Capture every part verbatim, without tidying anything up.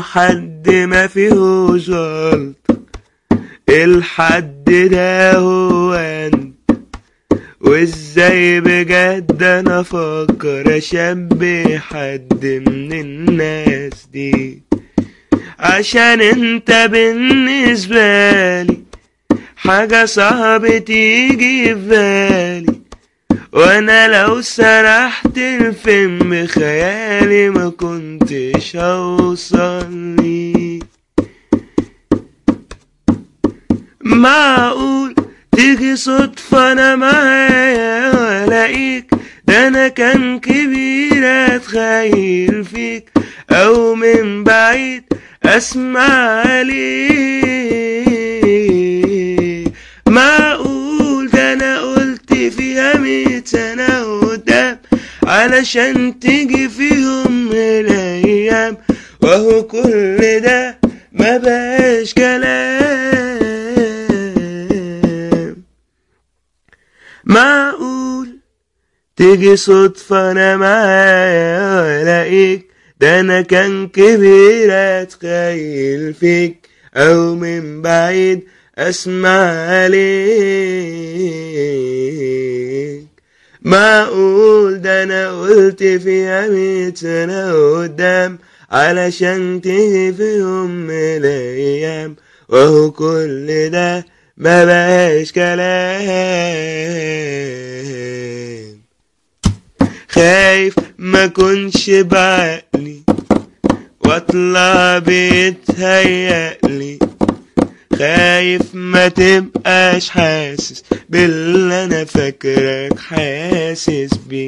حد ما فيهوش غلط، الحد ده هو انت. وازاي بجد انا افكر اشبه حد من الناس دي، عشان انت بالنسبة لي حاجة صعب تيجي في بالي. وانا لو سرحت الفيلم بخيالي ما كنتش هوصل لي. معقول تيجي صدفة انا معايا والاقيك، ده انا كان كبير اتخيل فيك، او من بعيد اسمع عليك. معقول ده انا قلت فيها مية سنة قدام علشان تيجي في يوم من الايام، وهو كل ده ما بقاش كلام. معقول تيجي صدفة انا معايا والاقيك، ده انا كان كبير اتخيل فيك، او من بعيد اسمع عليك. معقول ده انا قلت فيها مية سنة قدام علشان تيجي في يوم من الايام، وهو كل ده ما بقاش كلام. خايف ما كنش بعقلي واطلع بيتهيألي، خايف ما تبقاش حاسس باللي انا فاكرك حاسس بيه.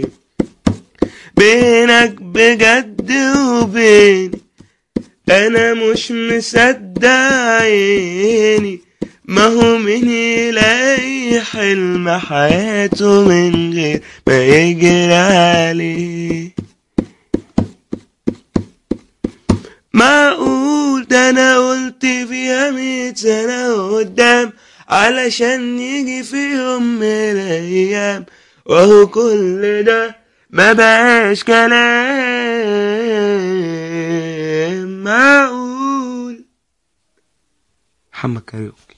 بينك بجد وبيني انا مش مصدق عيني، ما هو مين يلاقي حلم حياته من غير ما يجري عليه. معقول ده انا قلت فيها مية سنة قدام علشان يجي في يوم من الايام، وهو كل ده ما بقاش كلام. معقول. محمد كاريوكي.